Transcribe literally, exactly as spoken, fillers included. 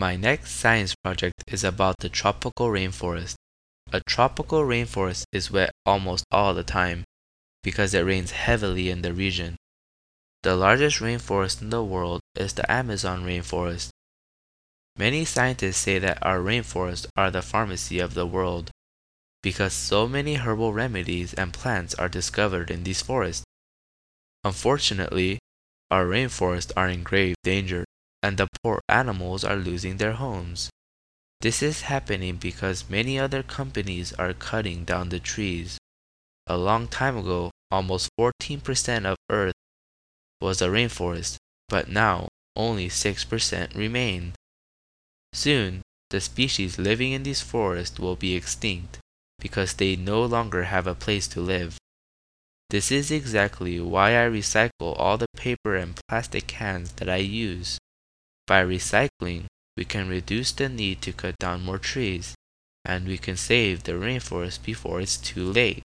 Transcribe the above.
My next science project is about the tropical rainforest. A tropical rainforest is wet almost all the time because it rains heavily in the region. The largest rainforest in the world is the Amazon rainforest. Many scientists say that our rainforests are the pharmacy of the world because so many herbal remedies and plants are discovered in these forests. Unfortunately, our rainforests are in grave danger and the poor animals are losing their homes. This is happening because many other companies are cutting down the trees. A long time ago, almost fourteen percent of Earth was a rainforest, but now only six percent remain. Soon, the species living in these forests will be extinct because they no longer have a place to live. This is exactly why I recycle all the paper and plastic cans that I use. By recycling, we can reduce the need to cut down more trees, and we can save the rainforest before it's too late.